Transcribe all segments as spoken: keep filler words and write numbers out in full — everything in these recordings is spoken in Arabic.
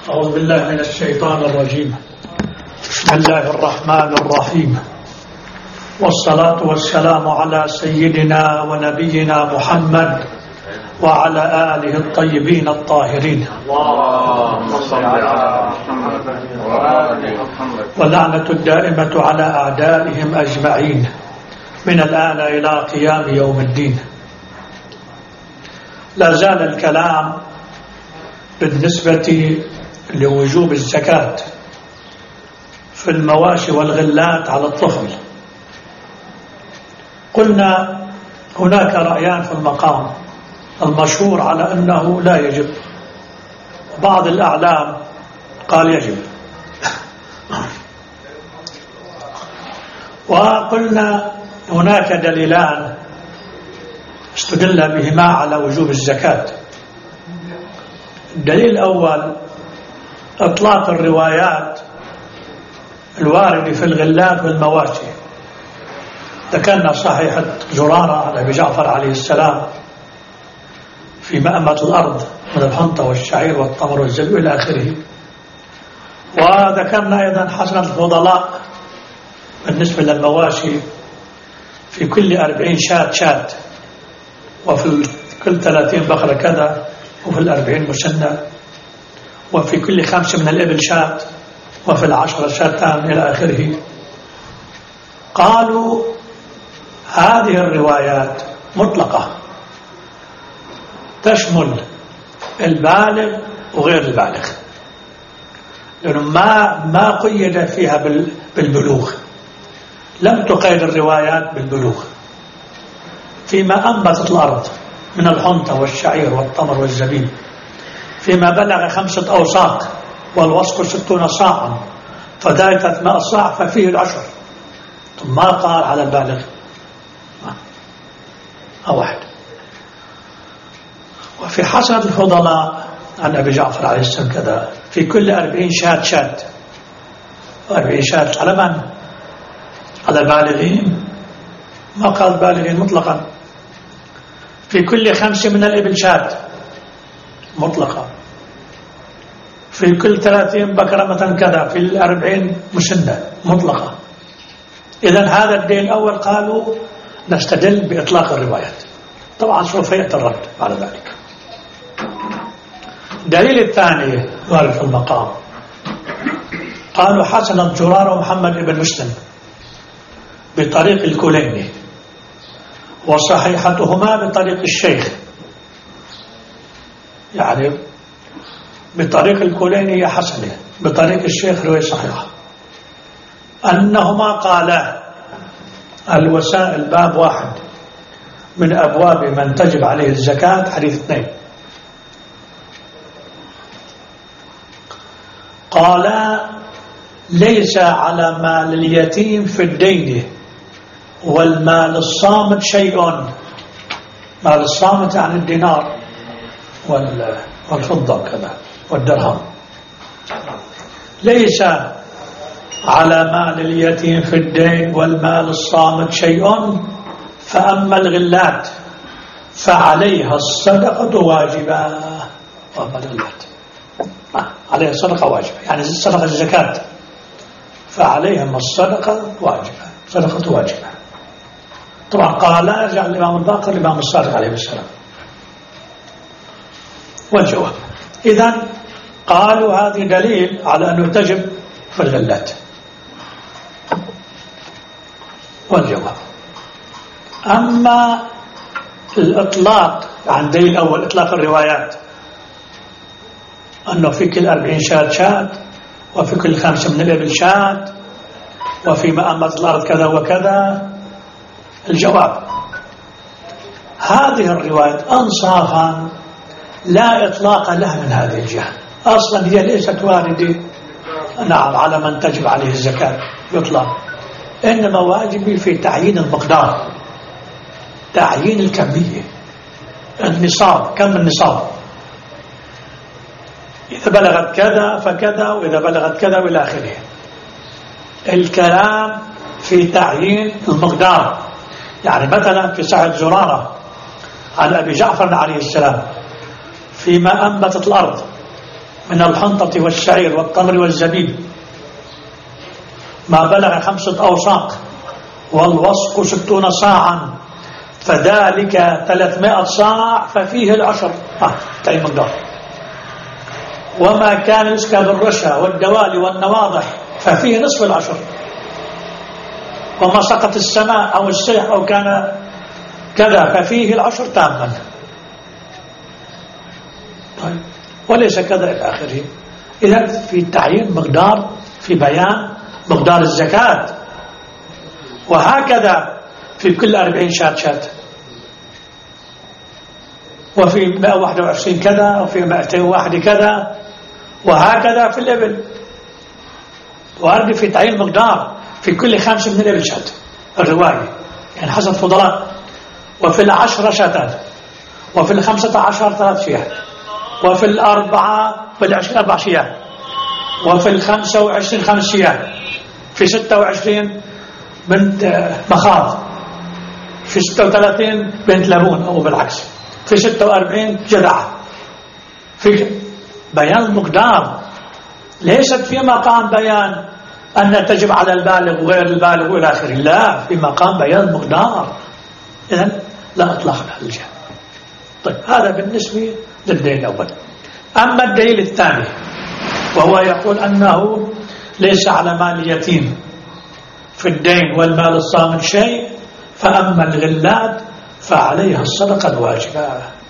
أعوذ بالله من الشيطان الرجيم. بسم الله الرحمن الرحيم، والصلاة والسلام على سيدنا ونبينا محمد وعلى آله الطيبين الطاهرين، واللعنة الدائمة على أعدائهم أجمعين من الآن إلى قيام يوم الدين. لا زال الكلام بالنسبة لوجوب الزكاة في المواشي والغلات على الطفل. قلنا هناك رأيان في المقام، المشهور على أنه لا يجب، بعض الأعلام قال يجب، وقلنا هناك دليلان استدل بهما على وجوب الزكاة. الدليل الأول إطلاق الروايات الواردة في الغلات والمواشي. ذكرنا صحيحة زرارة على أبي جعفر عليه السلام في مأمة الأرض من الحنطة والشعير والتمر والزبيب إلى آخره. وذكرنا أيضا حسنة الفضلاء بالنسبة للمواشي، في كل أربعين شاة شاة، وفي كل ثلاثين بقرة كذا، وفي الأربعين مسنة، وفي كل خمسة من الإبل شاة، وفي العشرة شاتان إلى آخره. قالوا هذه الروايات مطلقة تشمل البالغ وغير البالغ، لأنه ما ما قيد فيها بالبلوغ، لم تقيد الروايات بالبلوغ. فيما أنبتت الأرض من الحنطة والشعير والتمر والزبيب، فيما بلغ خمسة أوساق والوسق ستون صاعا فذلك ثلاثمائة صاع ففيه العشر. ثم ما قال على البالغ أو واحد. وفي حسنة الفضلاء عن أبي جعفر عليه السلام كذا، في كل أربعين شاة شاة، أربعين شاة على من؟ على البالغين، ما قال البالغين مطلقا. في كل خمسة من الإبل شاة مطلقة، في كل ثلاثين بكرة مثلا كذا، في الأربعين مسنة مطلقة. إذن هذا الدليل الأول قالوا نستدل بإطلاق الروايات. طبعا سوف يأتي الرد على ذلك. الدليل الثاني وارد في المقام، قالوا حسن زرارة ومحمد بن مسلم بطريق الكليني، وصحيحتهما بطريق الشيخ، يعني بطريق الكليني هي حسنة، بطريق الشيخ رواية صحيحة، أنهما قالا الوسائل باب واحد من أبواب من تجب عليه الزكاة، حديث اثنين. قالا ليس على مال اليتيم في الدين والمال الصامت شيء. مال الصامت عن الدينار والفضة كذا والدرهم. ليس على مال اليتيم في الدين والمال الصامت شيء، فأما الغلات فعليها الصدقة واجبة. وأما الغلات عليها الصدقة واجبة، يعني الصدقة الزكاة، فعليهم الصدقة واجبة، صدقة واجبة. طبعا قال لا يرجع الإمام الباقر الإمام الصادق عليه السلام. والجواب إذن قالوا هذه دليل على أنه تجب في الغلات. والجواب أما الإطلاق عن دليل الأول، إطلاق الروايات أنه في كل أربعين شاة شاة، وفي كل خمسة من الإبل شاة، وفي مأمة الأرض كذا وكذا. الجواب هذه الروايات أنصافا لا إطلاق لها من هذه الجهة، أصلا هي ليست واردة نعم على من تجب عليه الزكاة يطلق، إنما واجب في تعيين المقدار، تعيين الكمية، النصاب، كم النصاب، إذا بلغت كذا فكذا، وإذا بلغت كذا وإلى آخره. الكلام في تعيين المقدار. يعني مثلا في سعد زرارة على أبي جعفر عليه السلام فيما أنبتت الأرض من الحنطة والشعير والتمر والزبيب ما بلغ خمسة أوساق والوسق ستون صاعا فذلك ثلاثمائة صاع ففيه العشر آه تعين مقدار. وما كان يسكى بالرشا والدوالي والنواضح ففيه نصف العشر. وما سقط السماء أو السيح أو كان كذا ففيه العشر تاما. طيب وليس كذا إلى آخره. إذن في تعيين مقدار، في بيان مقدار الزكاة. وهكذا في كل أربعين شاة شاة، وفي مئة وواحد وعشرين كذا، وفي مئتين وواحد كذا، وهكذا في الإبل. وأرد في تعيين مقدار في كل خمسة من الإبل شاة الرواية، يعني حسب فضلاء. وفي العشرة شاتات، وفي الخمسة عشر ثلاث شياه، وفي الأربعة في العشرين أربع شياه، وفي الخمسة وعشرين خمس شياه، في ستة وعشرين بنت مخاض، في ستة وثلاثين بنت لبون أو بالعكس، في ستة وأربعين جذعة. في بيان المقدار، ليست في مقام بيان أن تجب على البالغ وغير البالغ وإلى آخره، لا، في مقام بيان المقدار. إذن لا إطلاق على الجهة. طيب هذا بالنسبة للدليل الأول. أما الدليل الثاني وهو يقول أنه ليس على مال اليتيم في الدين والمال الصامت شيء، فأما الغلات فعليها الصدقة الواجبة.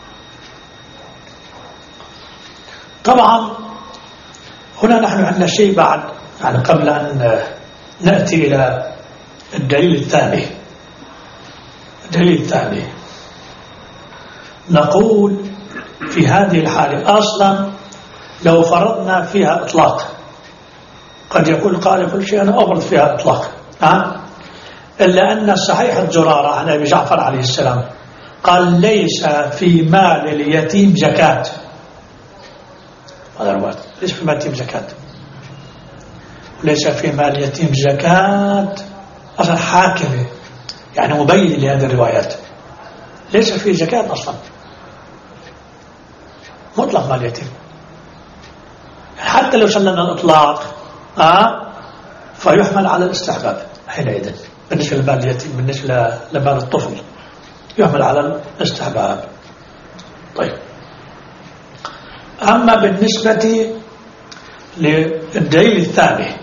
طبعا هنا نحن عندنا شيء بعد، يعني قبل أن نأتي إلى الدليل الثاني. الدليل الثاني نقول في هذه الحالة أصلا لو فرضنا فيها إطلاق، قد يقول قال كل شيء أنا أفرض فيها إطلاق، أه؟ إلا أن الصحيح الزرارة عن أبي جعفر عليه السلام قال ليس في مال اليتيم زكاة. هذا الوقت ليس في مال اليتيم زكاة، وليس في مال اليتيم زكاة أصلا حاكمة، يعني مبين لهذه الروايات، ليس فيه زكاة أصلا مطلق مال اليتيم. حتى لو سلمنا الإطلاق آه فيحمل على الاستحباب حينئذ بالنسبة لمال اليتيم، بالنسبة لمال الطفل يحمل على الاستحباب. طيب أما بالنسبة للدليل الثاني،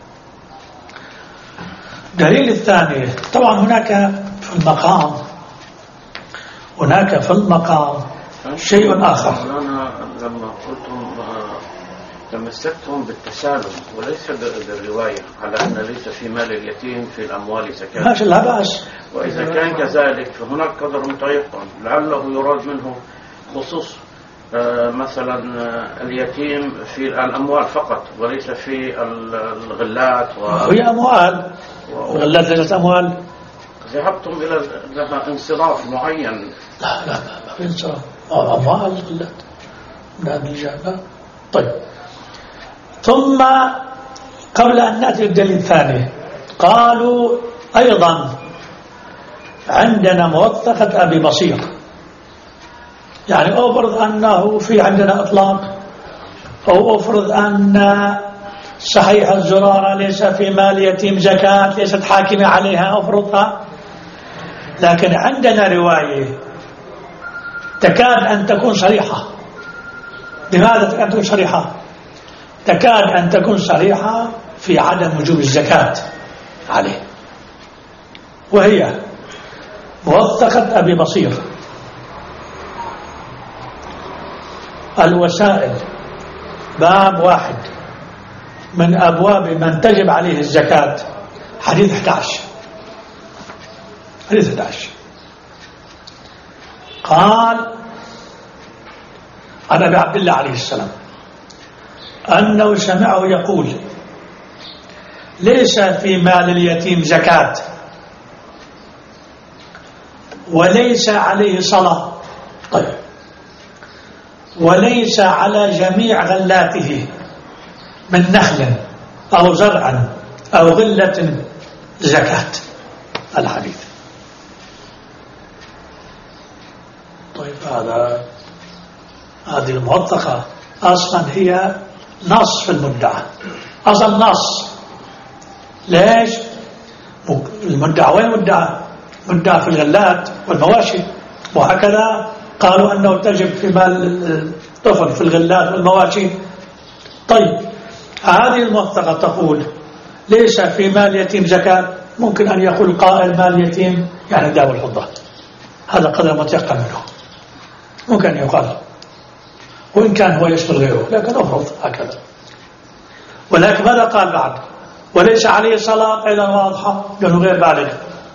الدليل الثاني طبعا هناك في المقام هناك في المقام شيء آخر. أنا لما قلتم تمسكتم بالتسالم وليس بالرواية على أن ليس في مال اليتيم في الأموال زكاة، ماشي لا بأس. وإذا كان كذلك فهناك قدر متيقن لعله يراد منه خصوص مثلا اليتيم في الأموال فقط وليس في الغلات و... هي أموال والغلات ليست أموال. ذهبتم إلى لها انصراف معين. لا لا ما في انصراف، أموال الغلات من هذه الجهة. طيب ثم قبل أن نأتي الدليل الثاني قالوا أيضا عندنا موثقة أبي بصير، يعني أفرض أنه في عندنا إطلاق، أو أفرض أن صحيح الزرارة ليس في مال يتيم زكاة، ليست حاكمة عليها أفرضها، لكن عندنا رواية تكاد أن تكون صريحة. لماذا تكاد أن تكون صريحة؟ تكاد أن تكون صريحة في عدم وجوب الزكاة عليه، وهي موثقة أبي بصير الوسائل باب واحد من أبواب من تجب عليه الزكاة، حديث أحد عشر حديث أحد عشر قال عن أبي عبد الله عليه السلام أنه سمعه يقول ليس في مال اليتيم زكاة وليس عليه صلاة. طيب وليس على جميع غلاته من نخل أو زرع أو غلة زكاة. الحديث. طيب هذا هذه الموثقة أصلا هي نص في المدعى، أصلا نص. ليش؟ المدعى وين مدعى؟ مدعى في الغلات والمواشي، وهكذا قالوا أنه تجب في مال الطفل في الغلات والمواشي. طيب هذه الموثقة تقول ليس في مال يتيم زكاة، ممكن أن يقول قائل مال يتيم يعني داو الفضة، هذا قدر متيقن منه، ممكن أن يقال، وإن كان هو يشمل غيره، لكن أفرض هكذا. ولكن ماذا قال بعد؟ وليس عليه صلاة، أيضا واضحة لأنه غير بالغ.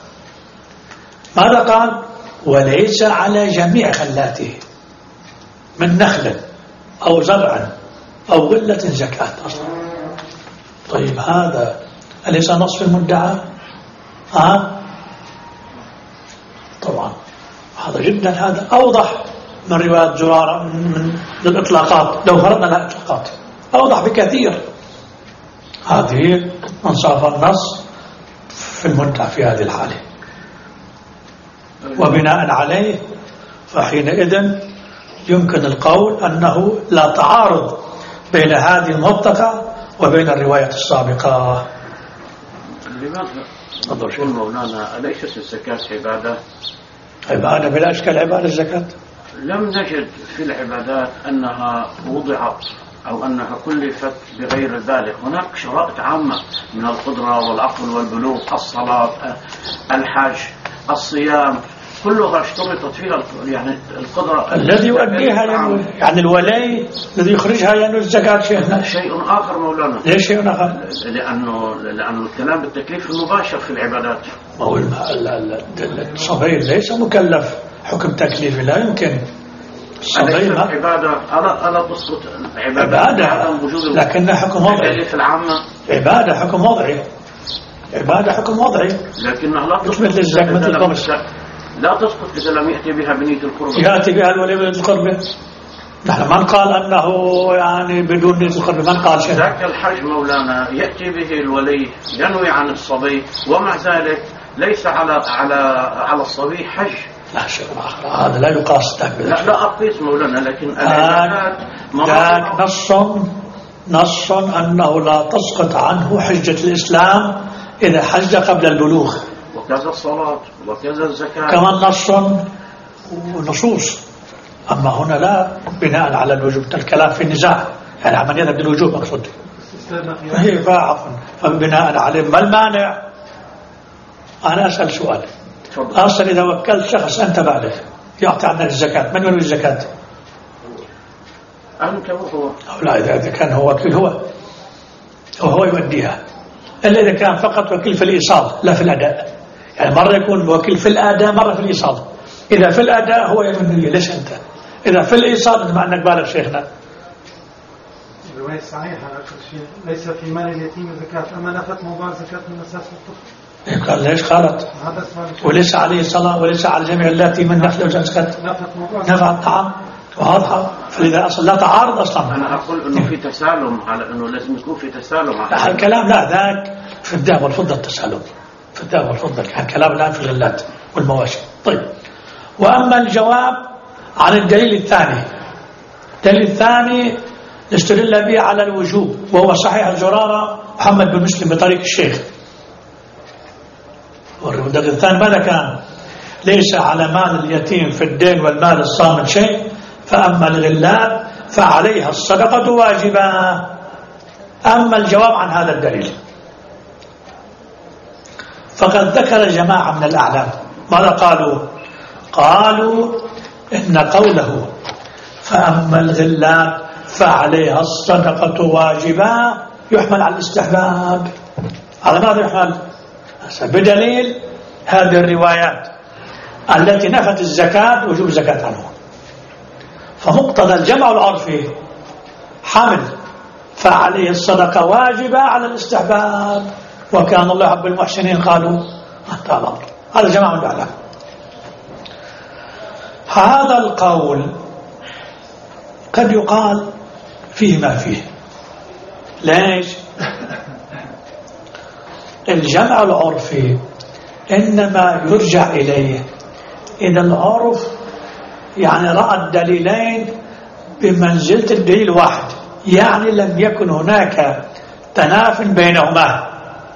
ماذا قال؟ وليس على جميع خلاته من نخل أو زرع أو غلة زكاة أصلا. طيب هذا أليس نص في المدعى؟ ها؟ طبعا هذا جدا، هذا أوضح من رواية زرارة من الإطلاقات، لو فرضنا لها إطلاقات أوضح بكثير. هذه انصاف النص في المدعى في هذه الحالة، وبناء عليه فحينئذ يمكن القول أنه لا تعارض بين هذه الموثقة وبين الرواية السابقة. لماذا نقول مولانا أليست الزكاة عبادة؟ عبادة بلا أشكال، عبادة الزكاة. لم نجد في العبادات أنها وضعت أو أنها كلفت بغير البالغ. هناك شرائط عامة من القدرة والعقل والبلوغ، الصلاة، الحج، الصيام، كلها اشترطت فيها يعني القدرة. الذي يؤديها يعني الولي الذي يخرجها يعني الزكاة شيء شيء آخر مولانا. ليش شيء آخر؟ لأنه لأنه الكلام بالتكليف المباشر في العبادات. ما هو الصغير ليس مكلف حكم تكليفي، لا يمكن. الصغير عبادة ألا ألا تسقط عبادة, عبادة لكنها حكم وضعي. العامة عبادة حكم وضعي، عبادة حكم وضعي، لكنها لا تسقط مثل الزكاة مثل الخمس، لا تسقط إذا لم يأتي بها بنية القربة. يأتي بها الولي بنية القربة. نحن من قال أنه يعني بدون نية القربة، من قال شيء. ذاك الحج مولانا يأتي به الولي ينوي عن الصبي، ومع ذلك ليس على على على الصبي حج. لا شيء آخر، هذا لا يقاس ذاك. لا لا أقيس مولانا، لكن ذاك نص نص أنه لا تسقط عنه حجة الإسلام إذا حج قبل البلوغ، وكذا الصلاة وكذا الزكاة، كمان نص ونصوص. أما هنا لا بناء على الوجوب، الكلام في النزاع يعني عملية بالوجوب أقصد، هي عفوا فبناء عليه ما المانع. أنا أسأل سؤال، أصلا إذا وكلت شخص أنت بالغ يعطي عنك الزكاة، من ينوي الزكاة؟ أنت وهو. أو لا، إذا كان هو وكيل هو وهو يؤديها، إلا إذا كان فقط وكيل في الإيصال لا في الأداء. يعني مرة يكون وكيل في الأداء مرة في الإيصال. إذا في الأداء هو يمني، ليش أنت؟ إذا في الإيصال مع أنك بالغ شيخنا. الرواية صحيحة ليس في مال اليتيم زكاة، أما نفت موضوع زكاة من أساس الطفل. قال ليش قالت وليس عليه صلاة وليس على جميع اللاتي من نخل وزكاة نفع طعام واضحة. فإذا أصلا لا تعارض أصلا. أنا أقول إنه في تسالم، على إنه لازم يكون في تسالم. لا الكلام لا، ذاك في الذهب والفضة التسالم، في الذهب والفضة. الكلام الآن في الغلات والمواشي. طيب، وأما الجواب عن الدليل الثاني، الدليل الثاني نستدل به على الوجوب، وهو صحيح الزرارة محمد بن مسلم بطريق الشيخ. والدليل الثاني ماذا كان؟ ليس على مال اليتيم في الدين والمال الصامت شيء، فأما الغلات فعليها الصدقة واجبة. أما الجواب عن هذا الدليل فقد ذكر جماعة من الأعلام ماذا قالوا؟ قالوا إن قوله فأما الغلات فعليها الصدقة واجبة يحمل على الاستحباب. على ماذا يحمل؟ بدليل هذه الروايات التي نفت الزكاة وجوب الزكاة عنه، فمقتضى الجمع العرفي حمل فعليه الصدقة واجبة على الاستحباب، وكان الله يحب المحسنين قالوا أنت الأمر. هذا جماعة من الأعلام. هذا القول قد يقال فيه ما فيه. ليش؟ الجمع العرفي إنما يرجع إليه إذا العرف يعني رأى الدليلين بمنزلة الدليل واحد، يعني لم يكن هناك تناف بينهما.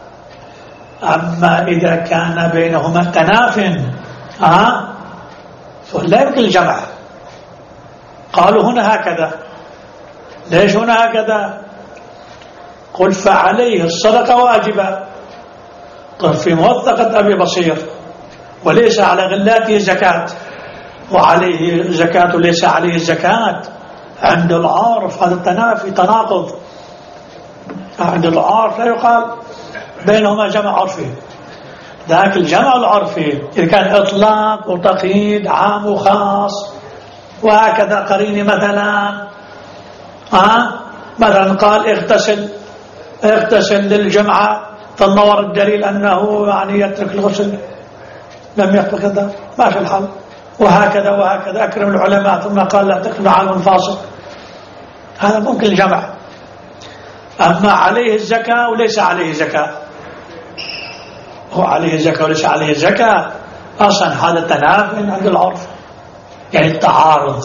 أما إذا كان بينهما تناف أه؟ فلا يمكن الجمع. قالوا هنا هكذا، ليش هنا هكذا؟ قل فعليه الصدقة واجبة. طيب في موثقة أبي بصير وليس على غلاته زكاة، وعليه زكاة وليس عليه زكاة، عند العارف هذا التنافي تناقض. عند العارف لا يقال بينهما جمع عرفي، ذاك الجمع العرفي إذا كان إطلاق وتقييد عام وخاص وهكذا قريني مثلا آه مثلا قال اغتسل اغتسل للجمعة فنور الدليل أنه يعني يترك الغسل، لم يقل كذا ما في الحل، وهكذا وهكذا أكرم العلماء ثم قال لا تكرم عالم فاسق، هذا ممكن الجمع. أما عليه الزكاة وليس عليه زكاة، هو عليه زكاة وليس عليه زكاة، أصلا هذا تناف عند العرف، يعني التعارض،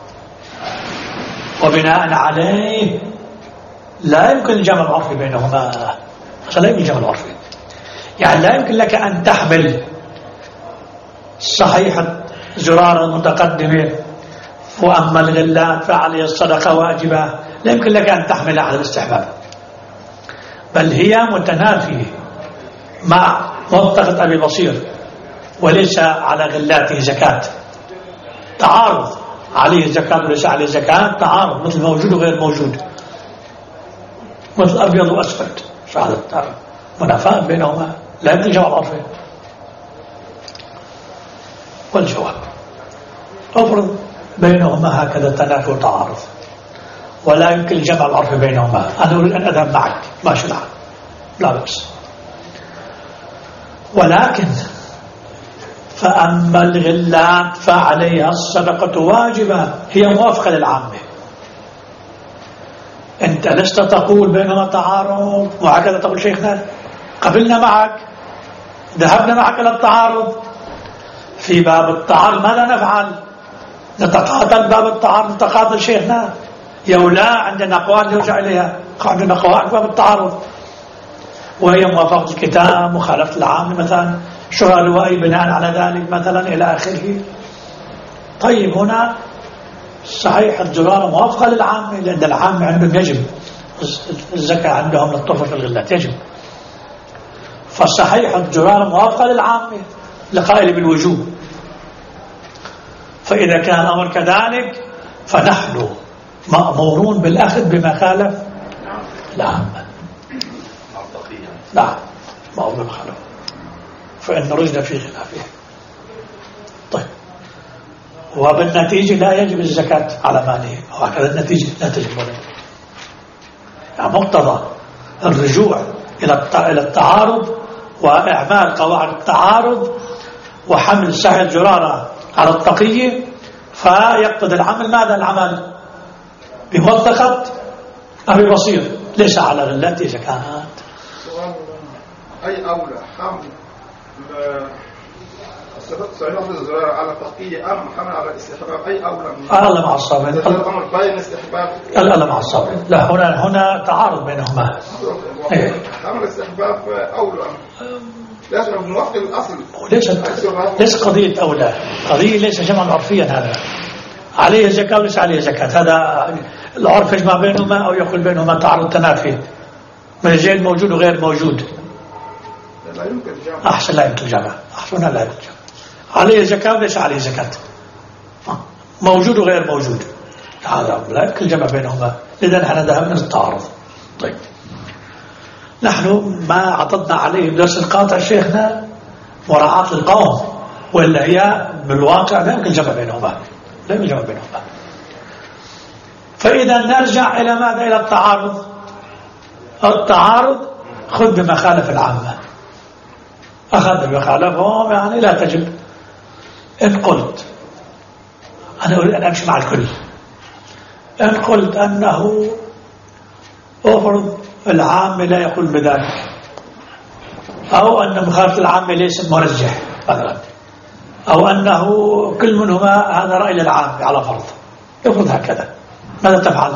وبناء عليه لا يمكن الجمع العرفي بينهما. لا يمكن الجمع العرفي، يعني لا يمكن لك أن تحمل صحيح زرار المتقدمة وأما الغلات فعليه الصدقة واجبة، لا يمكن لك أن تحمل على الاستحباب، بل هي متنافية مع موثقة أبي بصير وليس على غلاته زكاة. تعارض، عليه زكاة وليس عليه زكاة، تعارض مثل موجود وغير موجود، مثل أبيض وأسود، فهذا منافاة بينهما لا يمكن الجمع العرفي. والجواب أفرض بينهما هكذا تنافي وتعارض ولا يمكن الجمع العرفي بينهما، أنا أريد أن أذهب معك ماشي الحال لا بأس، ولكن فأما الغلات فعليها الصدقة واجبة، هي موافقة للعامة. أنت لست تقول بينهما تعارض وهكذا تقول شيخنا قبلنا معك ذهبنا معك إلى التعارض، في باب التعارض ماذا نفعل؟ نتقاتل باب التعارض، نتقاتل شيخنا يولا عندنا أقوال نرجع إليها، عندنا قواعد باب التعارض وهي موافقة الكتاب مخالفة العام مثلا شرع لوائي بناء على ذلك مثلا إلى آخره. طيب هنا صحيح الزرارة موافقة للعام لأن العام عندهم يجب الزكاة، عندهم للطفل في الغلات يجب، فصحيح الزرارة موافقة للعام لقائل بالوجوب. فإذا كان الأمر كذلك فنحن مأمورون بالأخذ بما خالف العام. نعم مأمور بالخلاف، فإن رجنا في خلافه. طيب وبالنتيجة لا يجب الزكاة على ماله، وهكذا النتيجة لا تجب عليه. يعني مقتضى الرجوع إلى التعارض وإعمال قواعد التعارض وحمل سعي الجرارة على التقية، فيقتضي العمل ماذا؟ العمل بموثقة أبي بصير ليس على غلاته زكاة. أي أولى حمل صحيح الزرار على التقية أم حمل على الاستحباب؟ أي أولى؟ الله مع الصابر. الأمر بين الاستحباب. الله مع الصابر. لا هنا هنا تعارض بينهما. حمل الاستحباب أولى. لازم نوافق الأصل. ليس ليس قضية أولى، قضية ليس جمعا عرفيا، هذا عليه زكاة وليس عليه زكاة، هذا العرف يجمع بينهما أو يقول بينهما تعارض تنافي من زيد موجود وغير موجود. لا يمكن الجمع. أحسن لا يمكن الجمع، أحسن لا يمكن الجمع. عليه زكاة وليس عليه زكاة، موجود وغير موجود، هذا لا يمكن الجمع بينهما، إذا نحن ذهبنا للتعارض. طيب نحن ما عطدنا عليه بدرس القاطع شيخنا مراعاة القوم، وإلا هي بالواقع لا يمكن الجمع بينهما، لا يمكن الجمع بينهما. فإذا نرجع إلى ماذا؟ إلى التعارض. التعارض خذ بما خالف العامة، أخذ بما خالفهم يعني لا تجب. إن قلت أنا أريد أن أمشي مع الكل، إن قلت أنه أفرض العام لا يقول بذلك، أو أن مخالفة العام ليس مرجح مثلا، أو أنه كل منهما هذا رأي للعام على فرض، يفرض هكذا ماذا تفعل؟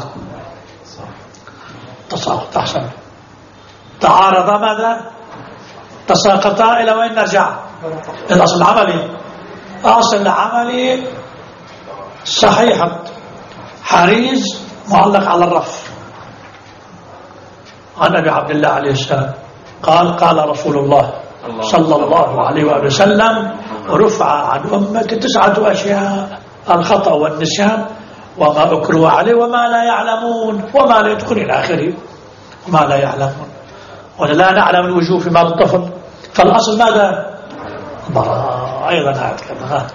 تساقط. أحسن. تعارض ماذا؟ تساقطا. إلى وين نرجع؟ الأصل العملي. أصل العملي صحيحة حريز معلق على الرف. عن أبي عبد الله عليه السلام قال قال رسول الله صلى الله عليه وسلم رفع عن أمتي تسعة أشياء: الخطأ والنسيان وما أكروا عليه وما لا يعلمون وما لا يدخل إلى آخره وما لا يعلمون. ولا نعلم الوجوه في مال الطفل، فالأصل ماذا؟ براء. أيضا هذا كما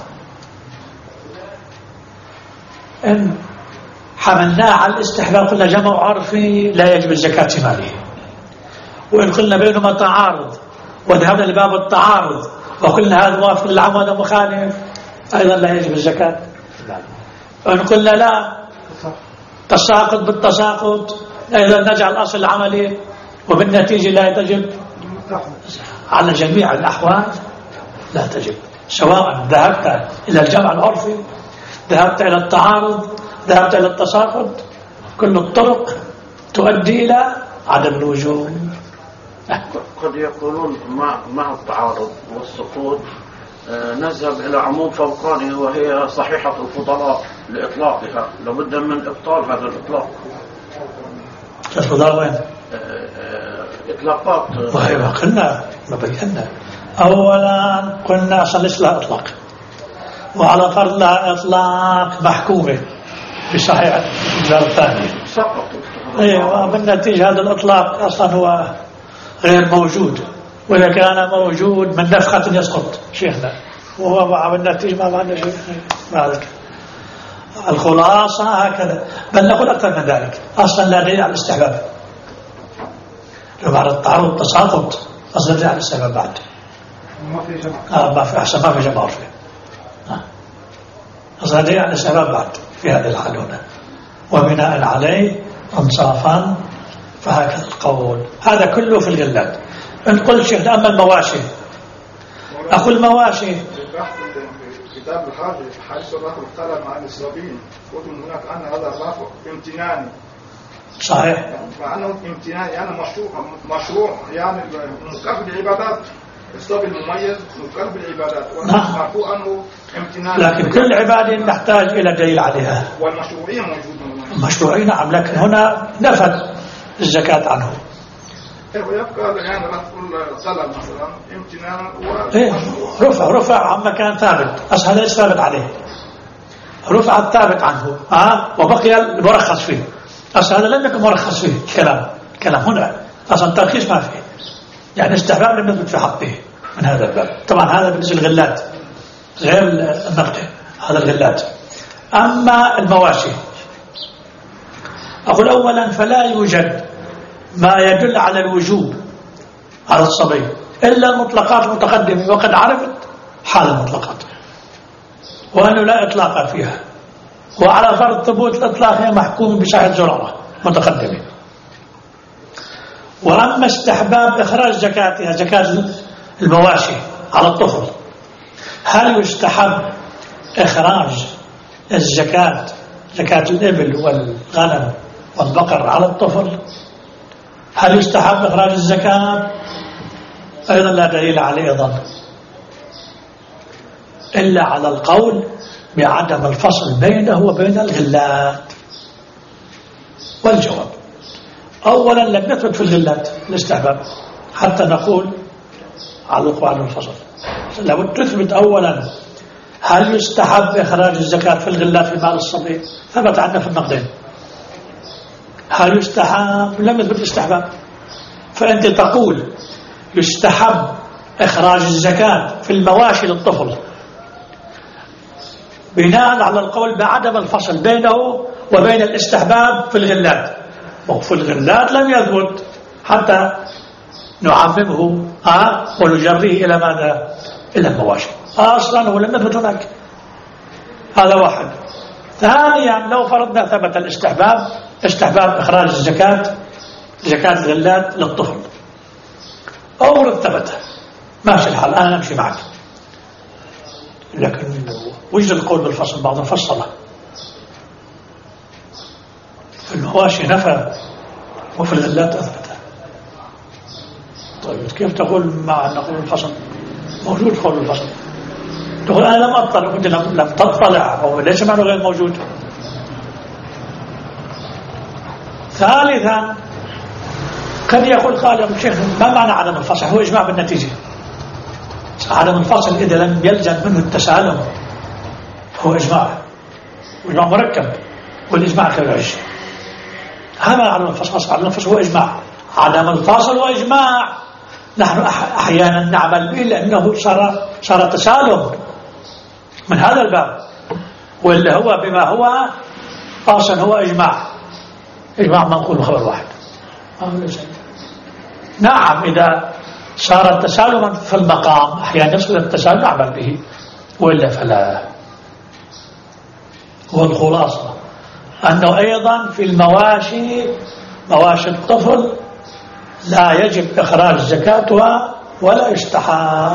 إن حملناه على الاستحباب قلنا جمع عرفي لا يجب الزكاة في ماله، وإن قلنا بينهما تعارض وذهبنا لباب التعارض وقلنا هذا موافق للعام وهذا مخالف أيضا لا يجب الزكاة. وإن قلنا لا تساقط بالتساقط أيضا نجعل الأصل العملي وبالنتيجة لا تجب. على جميع الأحوال لا تجب، سواء ذهبت إلى الجمع العرفي، ذهبت إلى التعارض، ذهبت إلى التساقط، كل الطرق تؤدي إلى عدم الوجوب. قد يقولون مع مع التعارض والسقوط نذهب إلى عموم فوقاني وهي صحيحة الفضلاء لإطلاقها، لابد من إبطال هذا الإطلاق. الفضلاء وين؟ إطلاقات. وهي قلنا بينا أولا قلنا صلش لها إطلاق، وعلى فرض لها إطلاق محكومة بصحيح الجار الثانية سقط. أيوة، بالنتيجة هذا الإطلاق أصلا هو غير موجود، وإذا كان موجود من نفخة يسقط شيخنا، وهو مع النتيجة ما معنا شيء. مالك الخلاصة هكذا، بل نقول أكثر من ذلك، أصلا لا دليل على الاستحباب. لو بعد التعارض والتساقط أصلا دليل على الاستحباب بعد ما في جمع. آه ما في أحسن، ما في جمع عرفي. آه. أصلا دليل على الاستحباب بعد في هذه الحال هنا، وبناء عليه انصافا فهكذا القول. هذا كله في الغلات. إن قلت شيخ أما المواشي، أقول المواشي في كتاب الحاج حيث الرفع القلم عن الصبيين قلت هناك أن هذا الرفع امتناني صحيح، فأنه امتناني يعني مشروع مشروع يعني مكافئ العبادات. الصبي المميز مكافئ العبادات ومعفو أنه امتناني، لكن كل عبادة نحتاج إلى دليل عليها. والمشروعية موجودة. مشروعية نعم، لكن هنا نفت الزكاة عنه. ويبقى يعني رفع القلم مثلا امتنان إيه رفع رفع عن مكان ثابت، أصلا ليس ثابت عليه، رفع الثابت عنه آه وبقي المرخص فيه. أصلا هذا لم يكن مرخص فيه الكلام الكلام هنا أصلا ترخيص ما فيه، يعني استحباب لم يثبت في حقه من هذا الباب. طبعا هذا بالنسبة للغلات غير النقد، هذا الغلات. أما المواشي أقول أولا فلا يوجد ما يدل على الوجوب على الصبي إلا المطلقات المتقدمة، وقد عرفت حال المطلقات وأنه لا إطلاق فيها، وعلى فرض ثبوت الإطلاق هي محكوم بشاهد زرارة متقدمة. وأما استحباب إخراج زكاتها زكاة المواشي على الطفل، هل يستحب إخراج الزكاة زكاة الإبل والغنم والبقر على الطفل؟ هل يستحب إخراج الزكاة؟ أيضا لا دليل عليه أيضا إلا على القول بعدم الفصل بينه وبين الغلات. والجواب أولا لم يثبت في الغلات الاستحباب حتى نقول على القواعد الفصل. لو تثبت أولا هل يستحب إخراج الزكاة في الغلات في مال الصبي، ثبت عندنا في النقدين. هل يستحب؟ لم يثبت الاستحباب. فأنت تقول يستحب إخراج الزكاة في المواشي للطفل بناء على القول بعدم الفصل بينه وبين الاستحباب في الغلات، وفي الغلات لم يثبت حتى نعممه آه ونجريه إلى ماذا؟ إلى المواشي. أصلا هو لم يثبت هناك. هذا واحد. ثانيا لو فرضنا ثبت الاستحباب استحباب إخراج الزكاة زكاة الغلات للطفل أو ثبت ماشي الحال، أنا أمشي معك، لكن وجد القول بالفصل بعض فصله المواشي نفى وفي الغلات أثبت. طيب كيف تقول مع نقول الفصل موجود قول الفصل؟ تقول أنا لم أطلع، كنت لم تطلع أو ليس معنى غير موجود. ثالثا قد يقول قال الشيخ ما معنى عدم الفصل؟ هو إجماع بالنتيجة. عدم الفصل إذا لم يلزم منه التسالم هو إجماع، وإجماع مركب، والإجماع كالعش. هذا عدم الفصل. عدم الفصل هو إجماع. عدم الفصل هو إجماع نحن أحيانا نعمل به لأنه صار صار تسالم من هذا الباب، واللي هو بما هو أصلا هو إجماع، إجماع منقول بخبر واحد. نعم إذا صار تسالما في المقام أحيانا يصل التسالم نعمل به، وإلا فلا. والخلاصة أنه أيضا في المواشي مواشي الطفل لا يجب إخراج زكاتها ولا يستحب.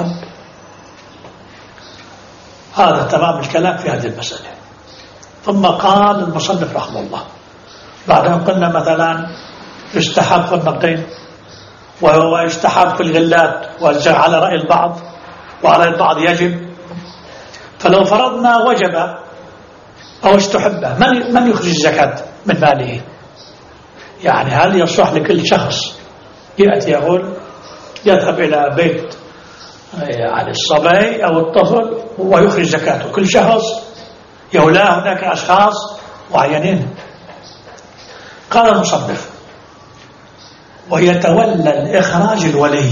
هذا تمام الكلام في هذه المسألة. ثم قال المصنف رحمه الله بعد أن قلنا مثلا يستحب في النقدين وهو يستحب في الغلات والزكاة على رأي البعض وعلى البعض يجب، فلو فرضنا وجب أو استحب من من يخرج الزكاة من ماله؟ يعني هل يصح لكل شخص يأتي يقول يذهب إلى بيت يعني الصبي أو الطفل ويخرج زكاته؟ كل شخص يولاه هناك أشخاص معينين. قال المصنف ويتولى الإخراج الولي.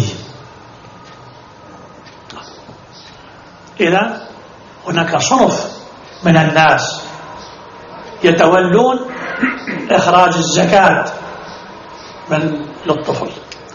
إذن هناك صنف من الناس يتولون إخراج الزكاة من للطفل.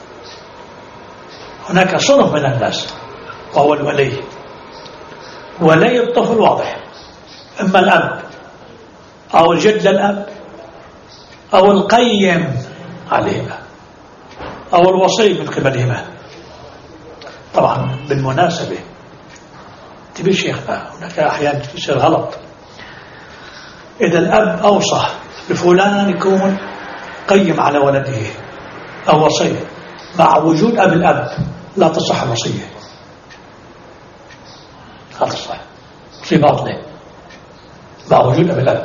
هناك صنف من الناس وهو الولي. ولي الطفل واضح، إما الأب أو الجد للأب أو القيم عليهما أو الوصي من قبلهما. طبعا بالمناسبة تبي شيخ هناك أحيانا يصير غلط. إذا الأب أوصى بفلان يكون قيم على ولده أو وصي مع وجود أب الأب لا تصح الوصية، لا تصح، وصية باطلة مع وجود أب الأب.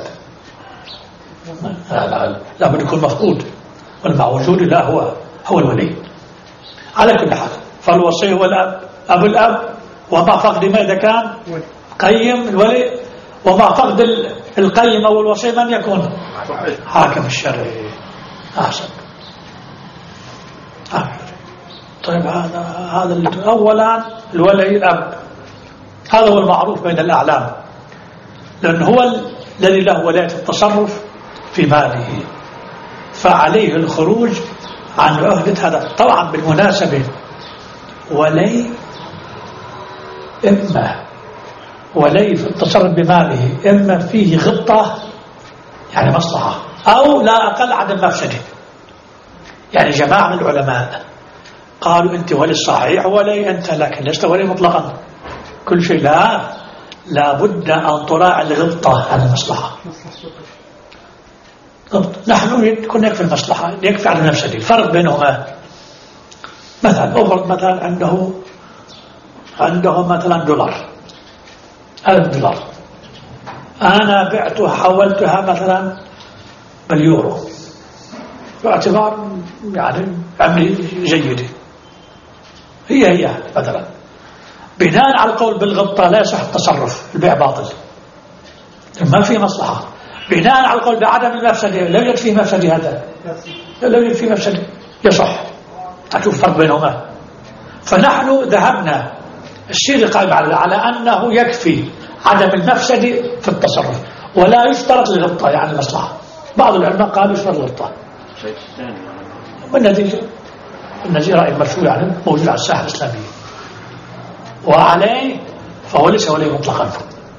لا لا لا بد يكون مفقود، والمع وجود لا هو هو الولي. على كل حال فالوصي هو الأب أب الأب، ومع فقد ماذا كان قيم الولي، ومع فقد القيم أو الوصي من يكون حاكم الشرعي. أحسن. آه. طيب هذا هذا اللي أولا الولي الأب، هذا هو المعروف بين الأعلام، لأنه هو الذي له ولاية التصرف في ماله، فعليه الخروج عن عهدة هذا. طبعا بالمناسبة ولي إما ولي في التصرف بماله إما فيه غبطة يعني مصلحة أو لا أقل عدم مفسده. يعني جماعة من العلماء قالوا أنت ولي صحيح ولي أنت، لكن لست ولي مطلقا كل شيء، لا لابد أن تراعي الغبطة على المصلحة. نحن كنا يكفي المصلحة يكفي على المفسده. الفرق بينهما مثلا أفرض مثلا عنده عنده مثلا دولار ألف دولار، أنا بعتها حولتها مثلا باليورو باعتبار يعني عملية جيدة، هي هي مثلا بناء على القول بالغبطة لا يصح التصرف، البيع باطل ما في مصلحة. بناء على القول بعدم المفسدة لا يوجد فيه مفسدة، هذا لا يوجد فيه مفسدة يصح. أشوف فرق بينهما. فنحن ذهبنا الشيء قائم على أنه يكفي عدم المفسدة في التصرف ولا يشترط الغبطة يعني المصلحة. بعض العلماء قالوا يشترط الغبطة. والنتيجة النتيجة رأي مشروع يعني موجود على الساحة الإسلامية، وعليه فهو ليس ولي مطلقا.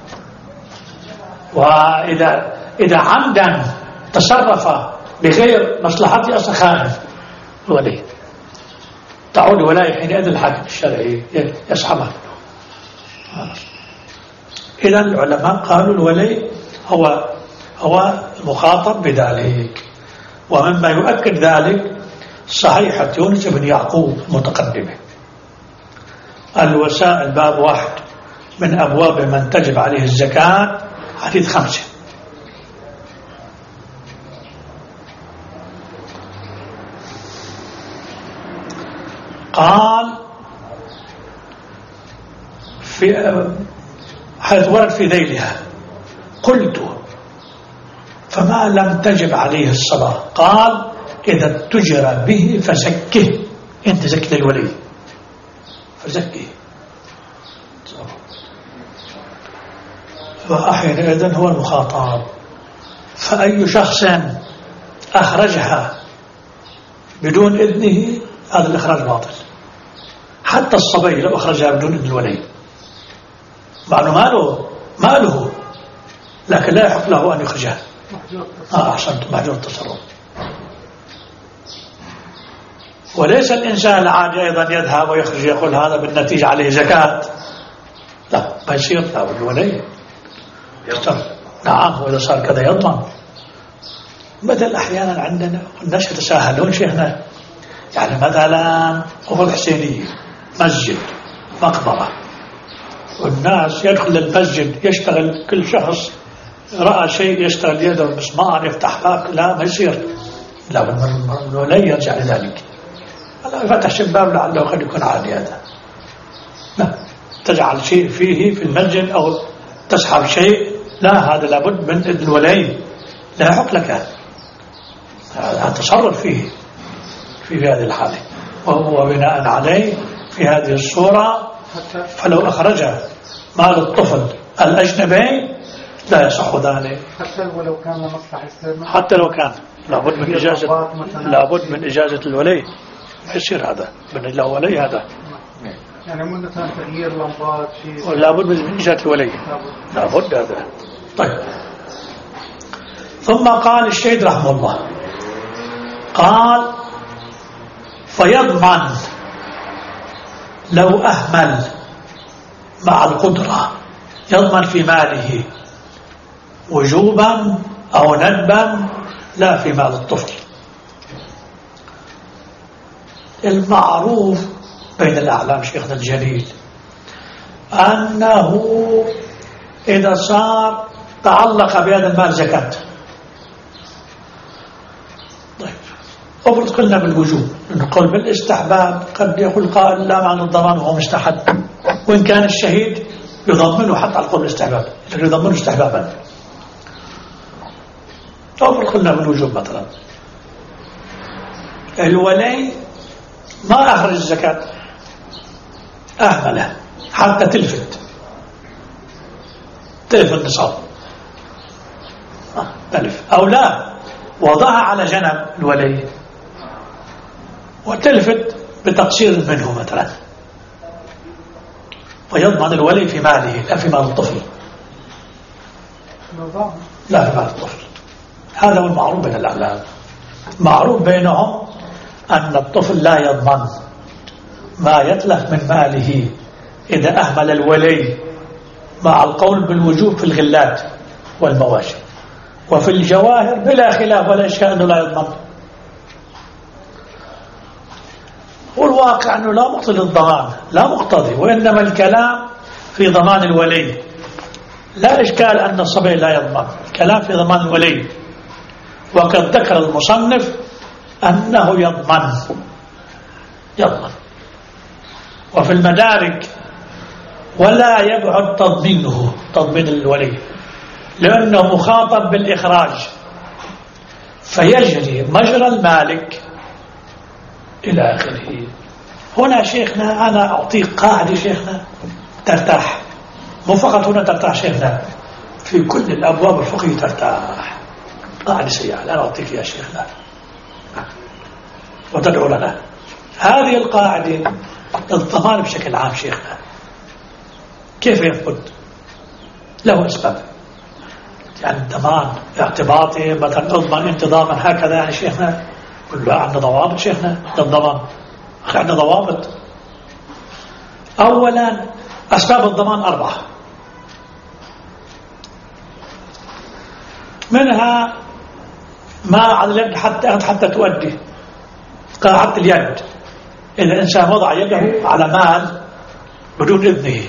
وإذا إذا عمدا تصرف بغير مصلحته أصلا خائن ولي، تعود ولاية حينئذ الحاكم الشرعي يسحبها. إذا العلماء قالوا الولي هو هو مخاطب بذلك. ومما يؤكد ذلك صحيحة يونس بن يعقوب المتقدمة، الوسائل باب واحد من أبواب من تجب عليه الزكاة، حديث خمسة. قال في حيث ورد في ذيلها قلت فما لم تجب عليه الصلاة؟ قال إذا اتجر به فزكه، أنت زكي الولي فزكه. وحينئذ هو المخاطب. فأي شخص أخرجها بدون إذنه هذا الإخراج باطل. حتى الصبي لو أخرجها بدون إذن الولي معنى ماله ماله، لكن لا يحق له أن يخرجها. آه أحسنت، محجور التصرف. وليس الإنسان العادي أيضا يذهب ويخرج يقول هذا بالنتيجة عليه زكاة، لا ما يصير. لا الولي نعم، وإذا صار كذا يضمن. مثل أحيانا عندنا الناس يتساهلون شيخنا، يعني مثلا قبر الحسينية مسجد مقبرة، والناس يدخل المسجد يشتغل، كل شخص رأى شيء يشتغل يده المسمار يفتح باب، لا ما يصير، لا الولي يرجع لذلك. هذا يفتح شباب لعله قد يكون عادي هذا. لا تجعل شيء فيه في المسجد أو تسحب شيء، لا هذا لابد من إذن الولي، لا يحق لك هذا تصرف فيه في هذه الحالة. وهو بناء عليه في هذه الصورة فلو أخرج مال الطفل الأجنبي لا يصح ذلك، حتى ولو كان مصلحة استثمار، حتى لو كان لابد من إجازة، لابد من إجازة الولي. ما يصير هذا من الولي هذا، يعني مثلا تغيير لمبات شيء لابد من إجازة الولي، لابد هذا. طيب، ثم قال الشيخ رحمه الله قال فيضمن لو أهمل مع القدرة، يضمن في ماله وجوبا أو ندبا، لا في مال الطفل. المعروف بين الأعلام شيخنا الجليل أنه إذا صار تعلق بهذا المال زكاة. طيب، أفرض قلنا بالوجوب، نقول بالاستحباب، قد يقول قائل لا معنى الضمان وهو مستحب، وإن كان الشهيد يضمنه حتى على القول الاستحباب، لكن يضمنه استحبابا. أفرض قلنا بالوجوب مثلا الولي ما أخرج الزكاة، أهمله حتى تلفت تلف النصاب، تلف أو لا وضعها على جنب الولي وتلفت بتقصير منه مثلا، فيضمن الولي في ماله لا في مال الطفل، لا في مال الطفل. هذا هو المعروف بين الأعلام. معروف بينهم أن الطفل لا يضمن ما يتلف من ماله إذا أهمل الولي، مع القول بالوجوب في الغلات والمواشي، وفي الجواهر بلا خلاف ولا شيء أنه لا يضمن. والواقع أنه لا مقتضي الضمان، لا مقتضي، وإنما الكلام في ضمان الولي. لا إشكال أن الصبي لا يضمن، الكلام في ضمان الولي. وقد ذكر المصنف أنه يضمن يضمن وفي المدارك ولا يبعد تضمينه تضمين الولي، لأنه مخاطب بالإخراج فيجري مجرى المالك إلى آخره. هنا شيخنا أنا أعطيك قاعدة شيخنا ترتاح، مو فقط هنا ترتاح شيخنا، في كل الأبواب الفقهية ترتاح. قاعدة سيئة أنا أعطيك يا شيخنا وتدعو لنا. هذه القاعدة الضمان بشكل عام شيخنا كيف يثبت؟ له أسباب، يعني الضمان اعتباطي مثلا اضمن انتظاما هكذا، يعني شيخنا كلها عندنا ضوابط شيخنا للضمان، عندنا ضوابط. أولا أسباب الضمان أربعة، منها ما على اليد حتى حتى تؤدي قاعدة اليد. إذا الإنسان وضع يده على مال بدون إذنه،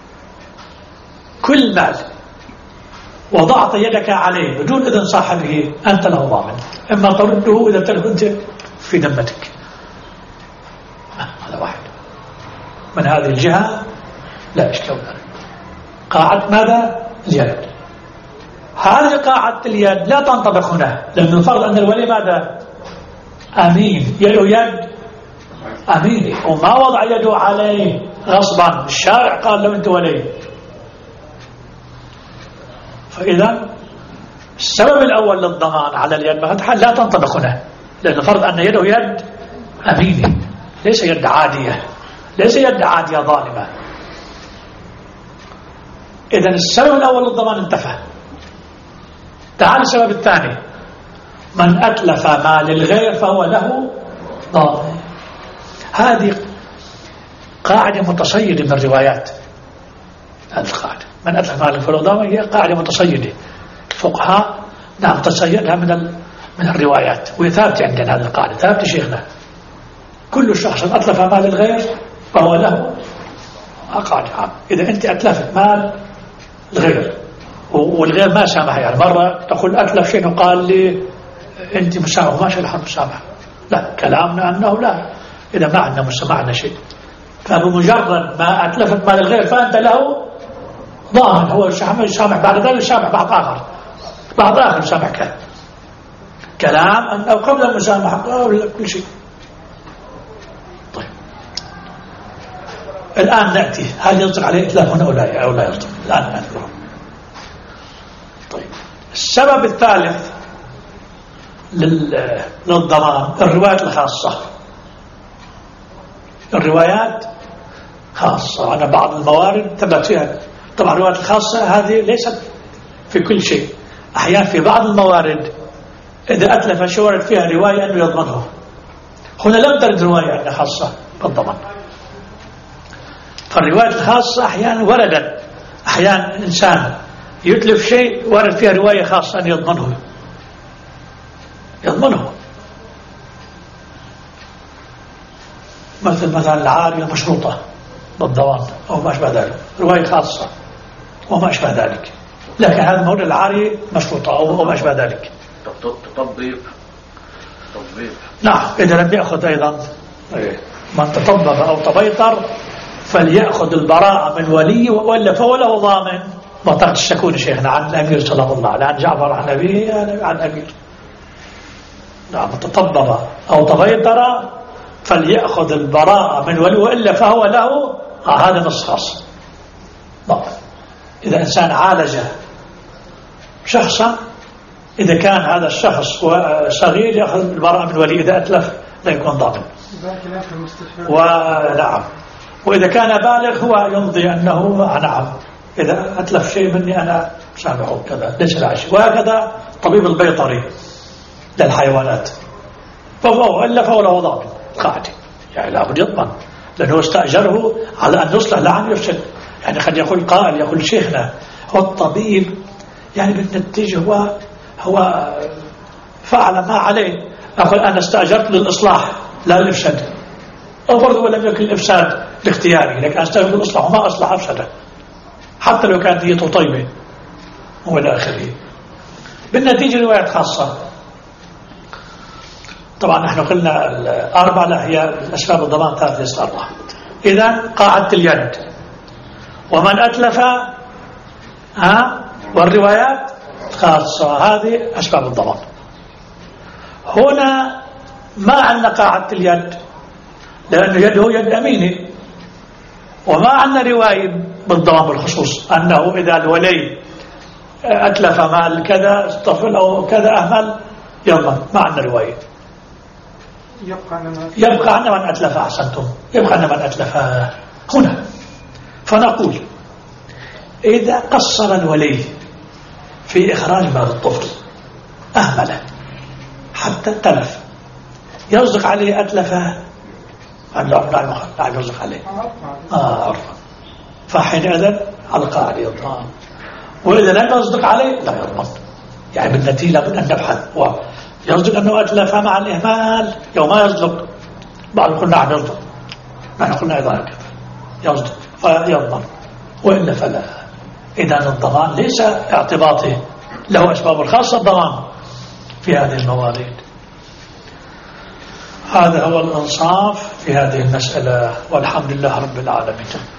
كل مال وضعت يدك عليه بدون إذن صاحبه أنت له ضامن، إما ترده إذا تركت في ذمتك. هذا واحد. من هذه الجهة لا إشكال. قاعدة ماذا؟ اليد. هذه قاعدة اليد لا تنطبق هنا، لأن الفرض أن الولي ماذا؟ أمين، يده يد أمين، وما وضع يده عليه غصبا، الشارع قال له أنت ولي. فإذا السبب الأول للضمان على اليد مفتحة لا تنطبق هنا، لأن الفرض أن يده يد أمين، ليس يد عادية، ليس يد عادية ظالمة. إذن السبب الأول للضمان انتفى. تعال السبب الثاني، من أتلف مال الغير فهو له ضامن. هذه قاعدة متصيدة من الروايات. هذه القاعدة من أتلف مال الغير ضامن هي قاعدة متصيدة، الفقهاء نعم تصيدها من من الروايات، وهي ثابتة عندنا. هذه القاعدة ثابتة شيخنا، كل شخص أتلف مال الغير فهو له قاعدة عامة. إذا أنت أتلفت مال الغير والغير ما سامح، يعني مرة تقول أتلف شيء وقال لي أنت مسامح وما شاء الله مسامح، لا، كلامنا أنه لا، إذا ما عندنا مسامحنا شيء. فبمجرد ما أتلفت مال الغير فأنت له ضامن، هو يسامح بعد ذلك، يسامح بعض آخر، بعض آخر يسامح كان كلام أنه قبل المسامحة قبل كل شيء. طيب الآن نأتي، هل يصدق عليه إتلاف هنا أو لا يصدق؟ الآن نأتي. طيب السبب الثالث للضمان الروايات الخاصة. الروايات خاصة، أنا بعض الموارد ثبت فيها. طبعا الروايات الخاصة هذه ليست في كل شيء، أحيانا في بعض الموارد إذا أتلف شيء ورد فيها رواية أنه يضمنه. هنا لم ترد رواية أنها خاصة بالضمان. فالروايات الخاصة أحيانا وردت، أحيانا إنسان يتلف شيء ورد فيها رواية خاصة أن يضمنه يضمنه مثل مثلا العارية مشروطة بالضمان أو ما أشبه ذلك، رواية خاصة وما أشبه ذلك. لكن هذا الموضوع العارية مشروطة أو ما أشبه ذلك. تطبيب تطبيب نعم. إذا لم يأخذ أيضا من تطبب أو تبيطر فليأخذ البراءة من ولي، وإلا فهو له ضامن. منطقة الشكون شيخنا عن الأمير صلى الله عليه، عن جعفر عن أبيه عن الأمير. نعم. تطبب أو تبيطر فليأخذ البراءة من ولي، وإلا فهو له آه هذا نص خاص. ضامن. إذا إنسان عالج شخصا، إذا كان هذا الشخص صغير يأخذ البراءة من ولي، إذا أتلف لا يكون ضامن. ونعم. وإذا كان بالغ هو يمضي أنه نعم إذا أتلف شيء مني أنا سامحه كذا، ليس العشي. وهكذا طبيب البيطري للحيوانات، فهو إلا فهو له ضامن قاعدة، يعني لابد يضمن، لأنه استأجره على أن يصلح لا أن يفسد. يعني قد يقول قائل، يقول شيخنا هو الطبيب يعني بالنتيجة هو هو فعل ما عليه، أقول أنا استأجرت للإصلاح لا للإفساد، أو برضو لم يكن الإفساد لاختياري، لكن أستأجر للإصلاح وما أصلح أفسده، حتى لو كانت نيته طيبة وإلى آخره. بالنتيجة روايات خاصة. طبعا نحن قلنا الأربعة، لا، هي أسباب الضمان ثلاثة ليست أربعة. إذن قاعدة اليد ومن أتلف ها والروايات خاصة، هذه أسباب الضمان. هنا ما عندنا قاعدة اليد، لأنه يده يد أمينة، وما عندنا رواية بالضمان بالخصوص أنه إذا الولي أتلف مال كذا طفل أو كذا أهمل يضمن، ما عندنا رواية. يبقى عندنا من أتلف. أحسنتم. يبقى عندنا من أتلف هنا. فنقول إذا قصر الولي في إخراج مال الطفل، أهمله حتى تلف، يصدق عليه أتلفه أم لا يصدق عليه؟ آه عرفا. فحينئذ على القاعدة يضمن، وإذا لم يصدق عليه لا يضمن. يعني بالنتيجة لابد أن نبحث يصدق أنه أتلف مع الإهمال يوم ما يصدق. بعض يقول نعم يصدق، نحن قلنا أيضا هكذا يصدق فيضمن، وإلا فلا. إذن الضمان ليس اعتباطي، له أسباب خاصة الضمان في هذه الموارد. هذا هو الإنصاف في هذه المسألة، والحمد لله رب العالمين.